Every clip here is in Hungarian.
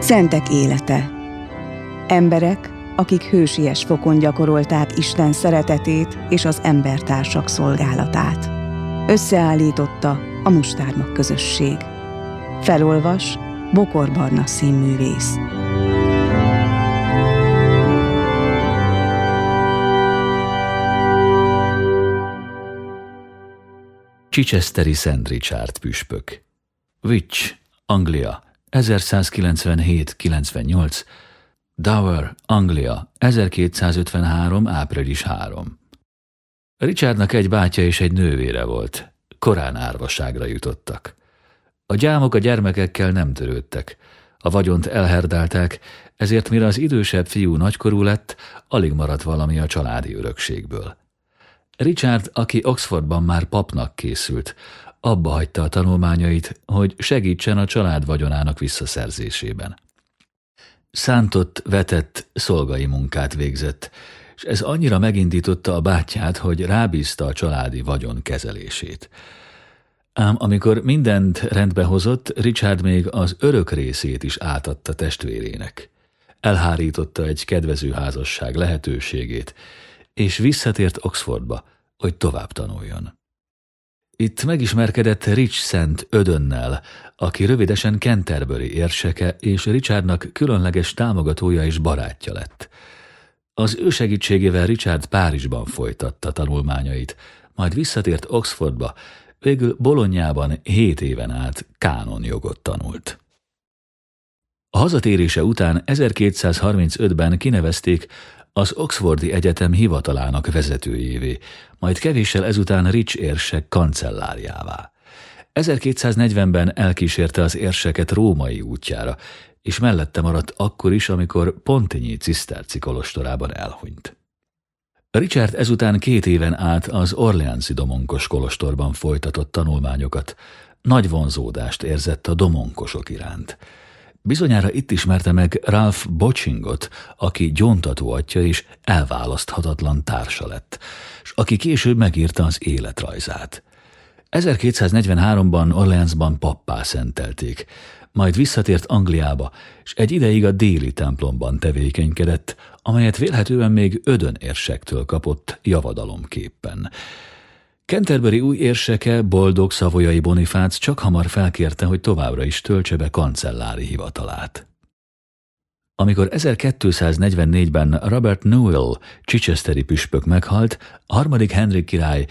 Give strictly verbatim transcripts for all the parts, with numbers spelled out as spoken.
Szentek élete. Emberek, akik hősies fokon gyakorolták Isten szeretetét és az embertársak szolgálatát. Összeállította a Mustármag közösség. Felolvas Bokor Barna színművész. Chichesteri Szent Richard püspök. Wych, Anglia, ezerszázkilencvenhét kilencvennyolc, Dover, Anglia, ezerkétszázötvenhárom április harmadika. Richardnak egy bátyja és egy nővére volt. Korán árvaságra jutottak. A gyámok a gyermekekkel nem törődtek. A vagyont elherdálták, ezért mire az idősebb fiú nagykorú lett, alig maradt valami a családi örökségből. Richard, aki Oxfordban már papnak készült, abba hagyta a tanulmányait, hogy segítsen a család vagyonának visszaszerzésében. Szántott, vetett, szolgai munkát végzett, és ez annyira megindította a bátyját, hogy rábízta a családi vagyon kezelését. Ám amikor mindent rendbe hozott, Richard még az örök részét is átadta testvérének. Elhárította egy kedvező házasság lehetőségét, és visszatért Oxfordba, hogy tovább tanuljon. Itt megismerkedett Rich Szent Ödönnel, aki rövidesen Canterbury érseke és Richardnak különleges támogatója és barátja lett. Az ő segítségével Richard Párizsban folytatta tanulmányait, majd visszatért Oxfordba, végül Bolognában hét éven át kánonjogot tanult. A hazatérése után ezerkétszázharmincötben kinevezték az Oxfordi Egyetem hivatalának vezetőjévé, majd kevéssel ezután Rich érsek kancellárjává. ezerkétszáznegyvenben elkísérte az érseket római útjára, és mellette maradt akkor is, amikor Pontigny ciszterci kolostorában elhunyt. Richard ezután két éven át az Orleansi domonkos kolostorban folytatott tanulmányokat. Nagy vonzódást érzett a domonkosok iránt. Bizonyára itt ismerte meg Ralph Bochingot, aki gyóntató atya és elválaszthatatlan társa lett, s aki később megírta az életrajzát. ezerkétszáznegyvenháromban Orleansban pappá szentelték, majd visszatért Angliába, és egy ideig a déli templomban tevékenykedett, amelyet vélhetően még Ödön érsektől kapott javadalomképpen. Canterbury új érseke, boldog Savoyai Bonifác csak hamar felkérte, hogy továbbra is töltse be kancellári hivatalát. Amikor ezerkétszáznegyvennégyben Robert Newell Chichesteri püspök meghalt, a harmadik Henrik király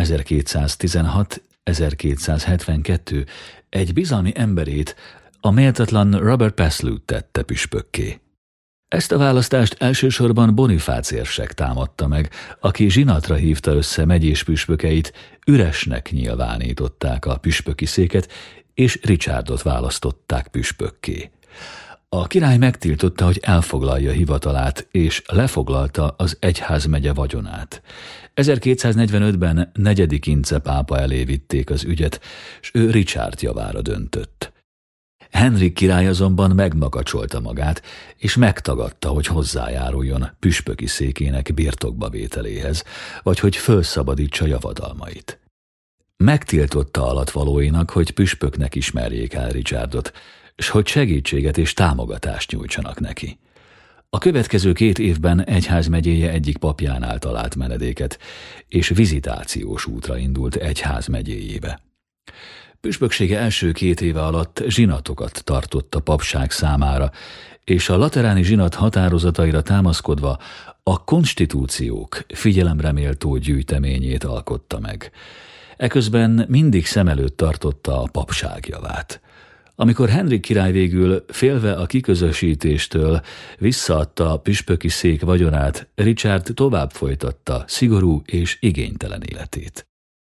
ezerkétszáztizenhat-ezerkétszázhetvenkettő egy bizalmi emberét, a méltatlan Robert Paslew tette püspökké. Ezt a választást elsősorban Bonifác érsek támadta meg, aki zsinatra hívta össze megyés püspökeit, üresnek nyilvánították a püspöki széket, és Richardot választották püspökké. A király megtiltotta, hogy elfoglalja hivatalát, és lefoglalta az egyházmegye vagyonát. ezerkétszáznegyvenötben negyedik Ince pápa elé vitték az ügyet, s ő Richard javára döntött. Henrik király azonban megmakacsolta magát, és megtagadta, hogy hozzájáruljon püspöki székének birtokba vételéhez, vagy hogy fölszabadítsa javadalmait. Megtiltotta alattvalóinak, hogy püspöknek ismerjék el Richardot, s hogy segítséget és támogatást nyújtsanak neki. A következő két évben egyházmegyéje egyik papjánál talált menedéket, és vizitációs útra indult egyházmegyéjébe. Püspöksége első két éve alatt zsinatokat tartott a papság számára, és a lateráni zsinat határozataira támaszkodva a konstitúciók figyelemreméltó gyűjteményét alkotta meg. Eközben mindig szem előtt tartotta a papság javát. Amikor Henrik király végül félve a kiközösítéstől visszaadta a püspöki szék vagyonát, Richard tovább folytatta szigorú és igénytelen életét.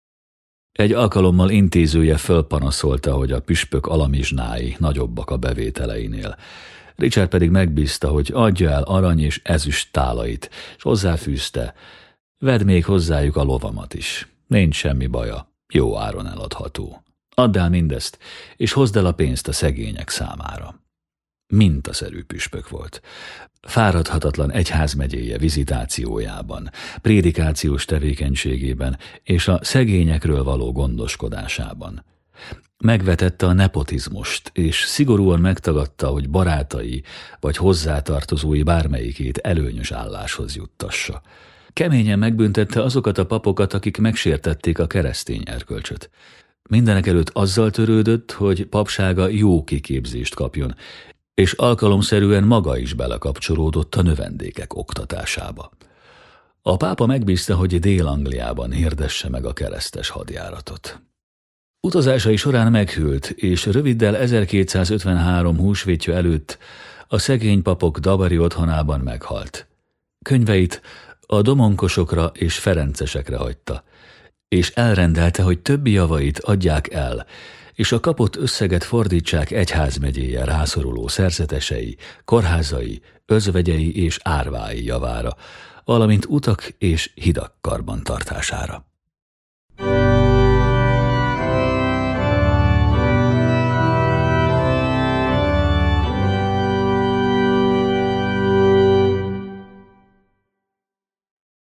Egy alkalommal intézője fölpanaszolta, hogy a püspök alamizsnái nagyobbak a bevételeinél. Richard pedig megbízta, hogy adja el arany és ezüst tálait, és hozzáfűzte: vedd még hozzájuk a lovamat is. Nincs semmi baja, jó áron eladható. Add el mindezt, és hozd el a pénzt a szegények számára. Mintaszerű püspök volt. Fáradhatatlan egyházmegyéje vizitációjában, prédikációs tevékenységében és a szegényekről való gondoskodásában. Megvetette a nepotizmust, és szigorúan megtagadta, hogy barátai vagy hozzátartozói bármelyikét előnyös álláshoz juttassa. Keményen megbüntette azokat a papokat, akik megsértették a keresztény erkölcsöt. Mindenekelőtt azzal törődött, hogy papsága jó kiképzést kapjon, és alkalomszerűen maga is belekapcsolódott a növendékek oktatásába. A pápa megbízta, hogy Dél-Angliában hirdesse meg a keresztes hadjáratot. Utazásai során meghűlt, és röviddel ezerkétszázötvenhárom húsvétja előtt a szegény papok dabari otthonában meghalt. Könyveit a domonkosokra és ferencesekre hagyta, és elrendelte, hogy többi javait adják el, és a kapott összeget fordítsák egyházmegyéje rászoruló szerzetesei, kórházai, özvegyei és árvái javára, valamint utak és hidak karbantartására.